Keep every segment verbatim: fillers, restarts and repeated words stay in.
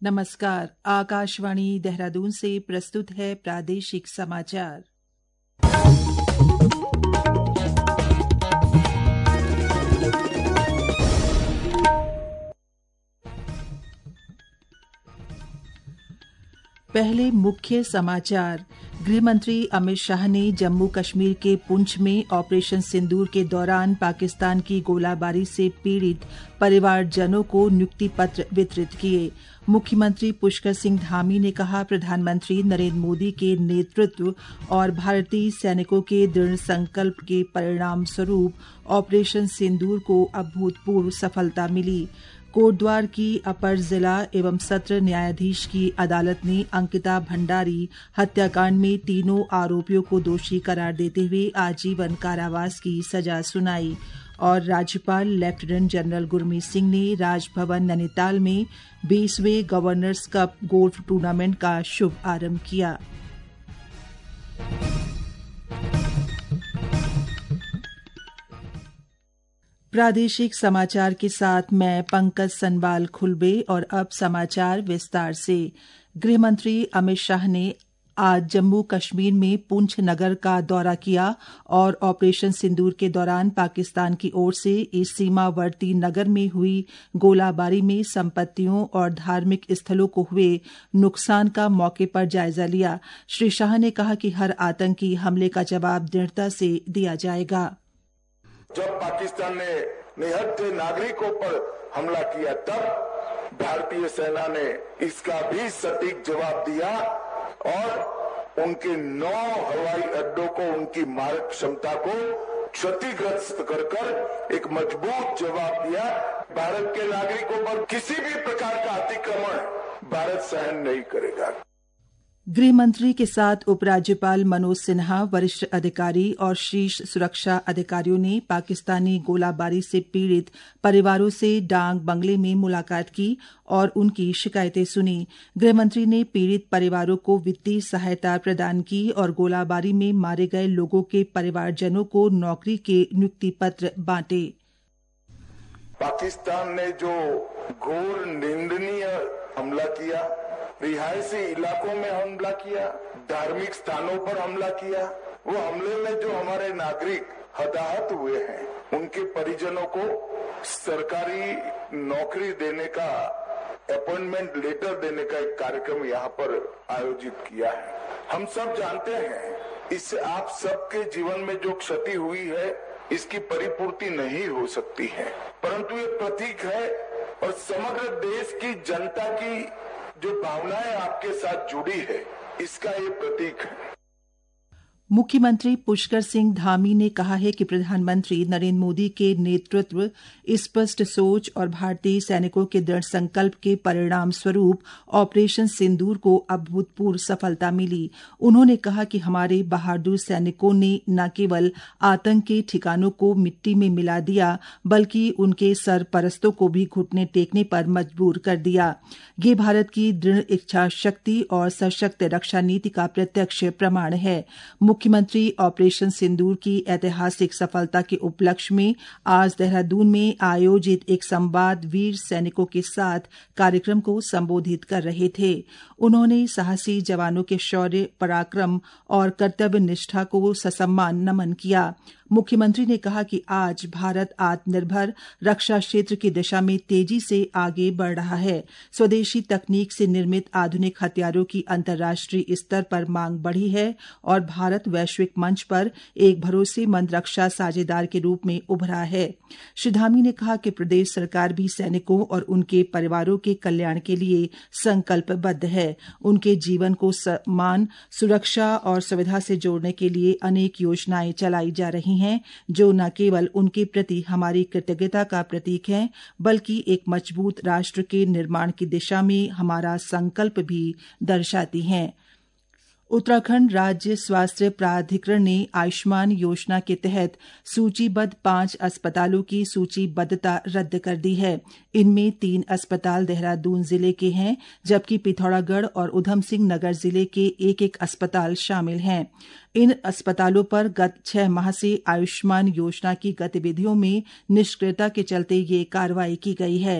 नमस्कार। आकाशवाणी देहरादून से प्रस्तुत है प्रादेशिक समाचार। पहले मुख्य समाचार। गृहमंत्री अमित शाह ने जम्मू कश्मीर के पुंछ में ऑपरेशन सिंदूर के दौरान पाकिस्तान की गोलाबारी से पीड़ित परिवारजनों को नियुक्ति पत्र वितरित किए। मुख्यमंत्री पुष्कर सिंह धामी ने कहा, प्रधानमंत्री नरेंद्र मोदी के नेतृत्व और भारतीय सैनिकों के दृढ़ संकल्प के परिणाम स्वरूप ऑपरेशन सिंदूर को अभूतपूर्व सफलता मिली। कोटद्वार की अपर जिला एवं सत्र न्यायाधीश की अदालत ने अंकिता भंडारी हत्याकांड में तीनों आरोपियों को दोषी करार देते हुए आजीवन कारावास की सजा सुनाई। और राज्यपाल लेफ्टिनेंट जनरल गुरमीत सिंह ने राजभवन नैनीताल में बीसवें गवर्नर्स कप गोल्फ टूर्नामेंट का शुभ आरंभ किया। प्रादेशिक समाचार के साथ मैं पंकज सनबाल खुलबे। और अब समाचार विस्तार से। गृहमंत्री अमित शाह ने आज जम्मू कश्मीर में पुंछ नगर का दौरा किया और ऑपरेशन सिंदूर के दौरान पाकिस्तान की ओर से इस सीमावर्ती नगर में हुई गोलाबारी में संपत्तियों और धार्मिक स्थलों को हुए नुकसान का मौके पर जायजा लिया। श्री शाह ने कहा कि हर आतंकी हमले का जवाब दृढ़ता से दिया जाएगा। जब पाकिस्तान ने निहत्थे नागरिकों पर हमला किया, तब भारतीय सेना ने इसका भी सटीक जवाब दिया और उनके नौ हवाई अड्डों को, उनकी मारक क्षमता को क्षतिग्रस्त कर कर एक मजबूत जवाब दिया। भारत के नागरिकों पर किसी भी प्रकार का अतिक्रमण भारत सहन नहीं करेगा। गृह मंत्री के साथ उपराज्यपाल मनोज सिन्हा, वरिष्ठ अधिकारी और शीर्ष सुरक्षा अधिकारियों ने पाकिस्तानी गोलाबारी से पीड़ित परिवारों से डांग बंगले में मुलाकात की और उनकी शिकायतें सुनी। गृह मंत्री ने पीड़ित परिवारों को वित्तीय सहायता प्रदान की और गोलाबारी में मारे गए लोगों के परिवारजनों को नौकरी के नियुक्ति पत्र बांटे। पाकिस्तान ने जो घोर निंदनीय हमला किया, रिहायशी इलाकों में हमला किया, धार्मिक स्थानों पर हमला किया, वो हमले में जो हमारे नागरिक हताहत हुए हैं, उनके परिजनों को सरकारी नौकरी देने का, अपॉइंटमेंट लेटर देने का एक कार्यक्रम यहाँ पर आयोजित किया है। हम सब जानते हैं, इससे आप सबके जीवन में जो क्षति हुई है, इसकी परिपूर्ति नहीं हो सकती है, परंतु ये प्रतीक है और समग्र देश की जनता की जो भावनाएं आपके साथ जुड़ी है, इसका ये प्रतीक है। मुख्यमंत्री पुष्कर सिंह धामी ने कहा है कि प्रधानमंत्री नरेंद्र मोदी के नेतृत्व, स्पष्ट सोच और भारतीय सैनिकों के दृढ़ संकल्प के परिणाम स्वरूप ऑपरेशन सिंदूर को अभूतपूर्व सफलता मिली। उन्होंने कहा कि हमारे बहादुर सैनिकों ने न केवल आतंक के ठिकानों को मिट्टी में मिला दिया, बल्कि उनके सरपरस्तों को भी घुटने टेकने पर मजबूर कर दिया। ये भारत की दृढ़ इच्छा शक्ति और सशक्त रक्षा नीति का प्रत्यक्ष प्रमाण है। मुख्यमंत्री ऑपरेशन सिंदूर की ऐतिहासिक सफलता के उपलक्ष्य में आज देहरादून में आयोजित एक संवाद वीर सैनिकों के साथ कार्यक्रम को संबोधित कर रहे थे। उन्होंने साहसी जवानों के शौर्य, पराक्रम और कर्तव्य निष्ठा को ससम्मान नमन किया। मुख्यमंत्री ने कहा कि आज भारत आत्मनिर्भर रक्षा क्षेत्र की दिशा में तेजी से आगे बढ़ रहा है। स्वदेशी तकनीक से निर्मित आधुनिक हथियारों की अंतर्राष्ट्रीय स्तर पर मांग बढ़ी है और भारत वैश्विक मंच पर एक भरोसेमंद रक्षा साझेदार के रूप में उभरा है। श्री धामी ने कहा कि प्रदेश सरकार भी सैनिकों और उनके परिवारों के कल्याण के लिए संकल्पबद्ध है। उनके जीवन को सम्मान, सुरक्षा और सुविधा से जोड़ने के लिए अनेक योजनाएं चलाई जा रही हैं, जो न केवल उनके प्रति हमारी कृतज्ञता का प्रतीक है, बल्कि एक मजबूत राष्ट्र के निर्माण की दिशा में हमारा संकल्प भी दर्शाती हैं। उत्तराखंड राज्य स्वास्थ्य प्राधिकरण ने आयुष्मान योजना के तहत सूचीबद्ध पांच अस्पतालों की सूचीबद्धता रद्द कर दी है। इनमें तीन अस्पताल देहरादून जिले के हैं, जबकि पिथौरागढ़ और उधम सिंह नगर जिले के एक एक अस्पताल शामिल हैं। इन अस्पतालों पर गत छह माह से आयुष्मान योजना की गतिविधियों में निष्क्रियता के चलते ये कार्रवाई की गई है।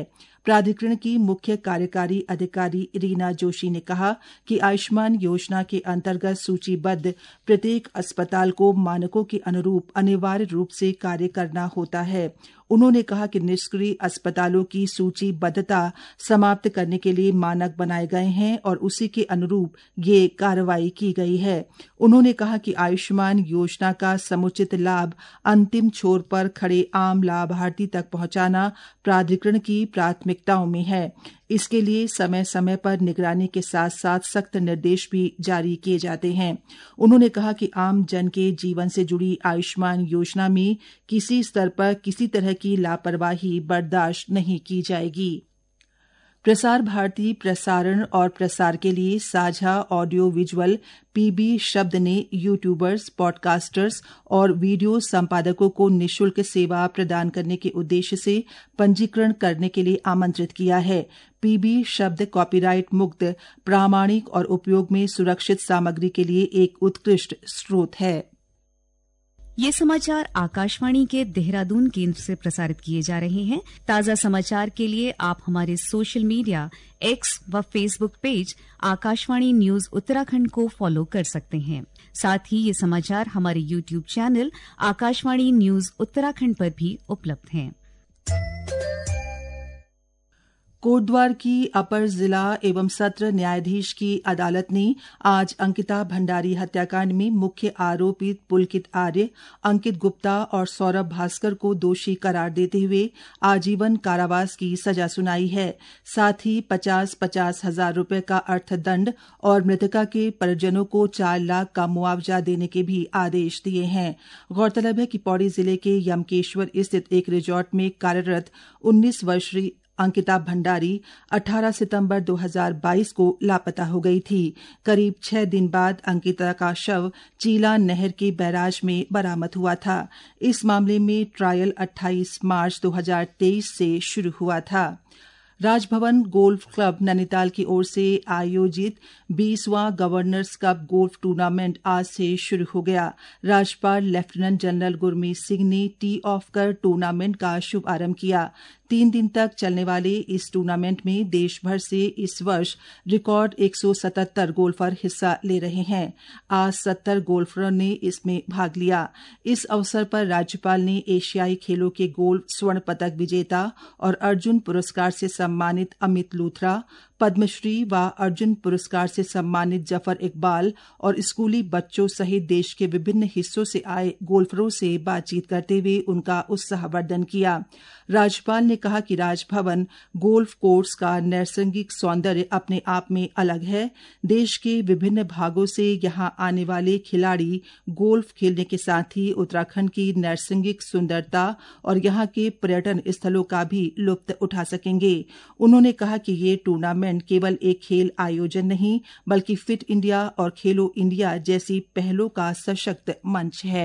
प्राधिकरण की मुख्य कार्यकारी अधिकारी रीना जोशी ने कहा कि आयुष्मान योजना के अंतर्गत सूचीबद्ध प्रत्येक अस्पताल को मानकों के अनुरूप अनिवार्य रूप से कार्य करना होता है। उन्होंने कहा कि निष्क्रिय अस्पतालों की सूचीबद्धता समाप्त करने के लिए मानक बनाए गए हैं और उसी के अनुरूप ये कार्रवाई की गई है। उन्होंने कहा कि आयुष्मान योजना का समुचित लाभ अंतिम छोर पर खड़े आम लाभार्थी तक पहुंचाना प्राधिकरण की प्राथमिकताओं में है। इसके लिए समय समय पर निगरानी के साथ साथ सख्त निर्देश भी जारी किए जाते हैं। उन्होंने कहा कि आम जन के जीवन से जुड़ी आयुष्मान योजना में किसी स्तर पर किसी तरह की लापरवाही बर्दाश्त नहीं की जाएगी। प्रसार भारती प्रसारण और प्रसार के लिए साझा ऑडियो विजुअल पीबी शब्द ने यूट्यूबर्स, पॉडकास्टर्स और वीडियो संपादकों को निःशुल्क सेवा प्रदान करने के उद्देश्य से पंजीकरण करने के लिए आमंत्रित किया है। पीबी शब्द कॉपीराइट मुक्त, प्रामाणिक और उपयोग में सुरक्षित सामग्री के लिए एक उत्कृष्ट स्रोत है। ये समाचार आकाशवाणी के देहरादून केंद्र से प्रसारित किए जा रहे हैं। ताजा समाचार के लिए आप हमारे सोशल मीडिया एक्स व Facebook page Akashvani news Uttarakhand को फॉलो कर सकते हैं। साथ ही ये समाचार हमारे YouTube channel Akashvani news Uttarakhand पर भी उपलब्ध हैं। कोटद्वार की अपर जिला एवं सत्र न्यायाधीश की अदालत ने आज अंकिता भंडारी हत्याकांड में मुख्य आरोपित पुलकित आर्य, अंकित गुप्ता और सौरभ भास्कर को दोषी करार देते हुए आजीवन कारावास की सजा सुनाई है। साथ ही पचास पचास हजार रुपये का अर्थदंड और मृतका के परिजनों को चार लाख का मुआवजा देने के भी आदेश दिए हैं। गौरतलब है कि पौड़ी जिले के यमकेश्वर स्थित एक रिजॉर्ट में कार्यरत उन्नीस वर्षीय अंकिता भंडारी अठारह सितंबर दो हज़ार बाईस को लापता हो गई थी। करीब छह दिन बाद अंकिता का शव चीला नहर के बैराज में बरामद हुआ था। इस मामले में ट्रायल अट्ठाईस मार्च दो हज़ार तेईस से शुरू हुआ था। राजभवन गोल्फ क्लब नैनीताल की ओर से आयोजित बीसवां गवर्नर्स कप गोल्फ टूर्नामेंट आज से शुरू हो गया। राज्यपाल लेफ्टिनेंट जनरल गुरमीत सिंह ने टी ऑफ कर टूर्नामेंट का शुभारंभ किया। तीन दिन तक चलने वाले इस टूर्नामेंट में देश भर से इस वर्ष रिकॉर्ड एक सौ सतहत्तर गोल्फर हिस्सा ले रहे हैं। आज सत्तर गोल्फरों ने इसमें भाग लिया। इस अवसर पर राज्यपाल ने एशियाई खेलों के गोल्फ स्वर्ण पदक विजेता और अर्जुन पुरस्कार से सम्मानित अमित लूथरा, पद्मश्री व अर्जुन पुरस्कार से सम्मानित जफर इकबाल और स्कूली बच्चों सहित देश के विभिन्न हिस्सों से आए गोल्फरों से बातचीत करते हुए उनका उत्साहवर्धन किया। राज्यपाल ने कहा कि राजभवन गोल्फ कोर्स का नैसर्गिक सौंदर्य अपने आप में अलग है। देश के विभिन्न भागों से यहां आने वाले खिलाड़ी गोल्फ खेलने के साथ ही उत्तराखंड की नैसर्गिक सुंदरता और यहां के पर्यटन स्थलों का भी लुत्फ उठा सकेंगे। उन्होंने कहा कि ये टूर्नामेंट केवल एक खेल आयोजन नहीं बल्कि फिट इंडिया और खेलो इंडिया जैसी पहलों का सशक्त मंच है।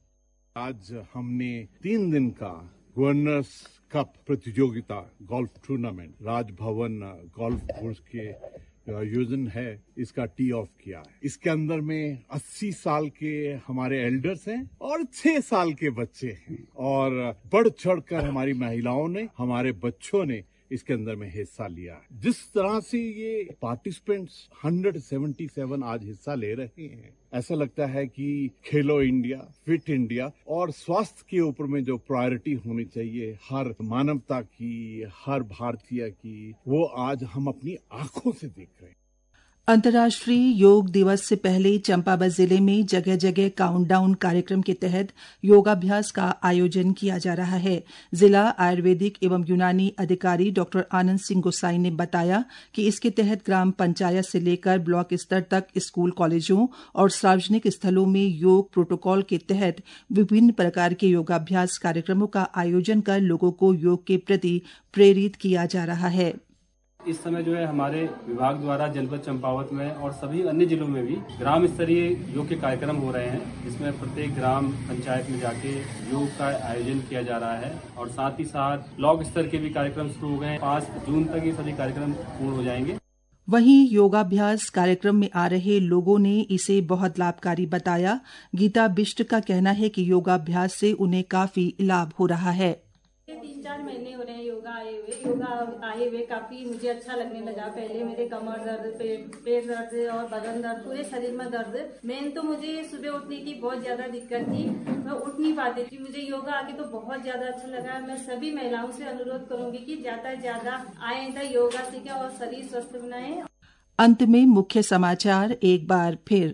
आज हमने तीन दिन का गवर्नर्स कप प्रतियोगिता golf tournament Raj Bhavan golf course के आयोजन है, इसका टी ऑफ किया है। इसके अंदर में अस्सी साल के हमारे एल्डर्स हैं और छह साल के बच्चे हैं और बढ़ चढ़कर हमारी महिलाओं ने, हमारे बच्चों ने इसके अंदर में हिस्सा लिया है। जिस तरह से ये पार्टिसिपेंट्स एक सौ सतहत्तर आज हिस्सा ले रहे हैं, ऐसा लगता है कि खेलो इंडिया, फिट इंडिया और स्वास्थ्य के ऊपर में जो प्रायोरिटी होनी चाहिए हर मानवता की, हर भारतीय की, वो आज हम अपनी आंखों से देख रहे हैं। अंतर्राष्ट्रीय योग दिवस से पहले चंपावत जिले में जगह जगह काउंटडाउन कार्यक्रम के तहत योगाभ्यास का आयोजन किया जा रहा है। जिला आयुर्वेदिक एवं यूनानी अधिकारी डॉक्टर आनंद सिंह गोसाई ने बताया कि इसके तहत ग्राम पंचायत से लेकर ब्लॉक स्तर तक स्कूल, कॉलेजों और सार्वजनिक स्थलों में योग प्रोटोकॉल के तहत विभिन्न प्रकार के योगाभ्यास कार्यक्रमों का आयोजन कर लोगों को योग के प्रति प्रेरित किया जा रहा है। इस समय जो है हमारे विभाग द्वारा जनपद चंपावत में और सभी अन्य जिलों में भी ग्राम स्तरीय योग के कार्यक्रम हो रहे हैं, जिसमें प्रत्येक ग्राम पंचायत में जाके योग का आयोजन किया जा रहा है और साथ ही साथ ब्लॉक स्तर के भी कार्यक्रम शुरू हो गए हैं। पाँच जून तक ये सभी कार्यक्रम पूर्ण हो जाएंगे। वहीं योगाभ्यास कार्यक्रम में आ रहे लोगों ने इसे बहुत लाभकारी बताया। गीता बिष्ट का कहना है कि योगाभ्यास से उन्हें काफी लाभ हो रहा है। तीन चार महीने हो रहे हैं योगा आए हुए योगा आए हुए काफी मुझे अच्छा लगने लगा। पहले मेरे कमर दर्द, पेट पेट दर्द और बदन दर्द, पूरे शरीर में दर्द। मेन तो मुझे सुबह उठने की बहुत ज्यादा दिक्कत थी, मैं उठ नहीं पाती थी। मुझे योगा आके तो बहुत ज्यादा अच्छा लगा। मैं सभी महिलाओं से अनुरोध करूंगी कि ज्यादा से ज्यादा आए इधर योगा सीखें और शरीर स्वस्थ बनाएं। अंत में मुख्य समाचार एक बार फिर।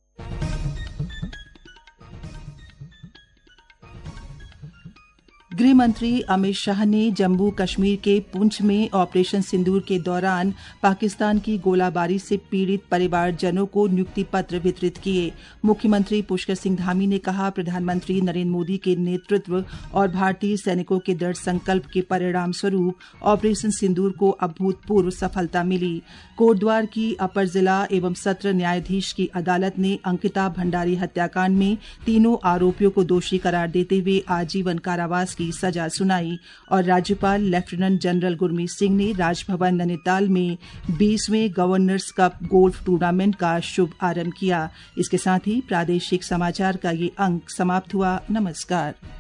गृह मंत्री अमित शाह ने जम्मू कश्मीर के पुंछ में ऑपरेशन सिंदूर के दौरान पाकिस्तान की गोलाबारी से पीड़ित परिवारजनों को नियुक्ति पत्र वितरित किए। मुख्यमंत्री पुष्कर सिंह धामी ने कहा, प्रधानमंत्री नरेंद्र मोदी के नेतृत्व और भारतीय सैनिकों के दृढ़ संकल्प के परिणाम स्वरूप ऑपरेशन सिंदूर को अभूतपूर्व सफलता मिली। कोटद्वार की अपर जिला एवं सत्र न्यायाधीश की अदालत ने अंकिता भंडारी हत्याकांड में तीनों आरोपियों को दोषी करार देते हुए आजीवन कारावास की सजा सुनाई। और राज्यपाल लेफ्टिनेंट जनरल गुरमीत सिंह ने राजभवन नैनीताल में बीसवें गवर्नर्स कप गोल्फ टूर्नामेंट का शुभ आरंभ किया। इसके साथ ही प्रादेशिक समाचार का ये अंक समाप्त हुआ। नमस्कार।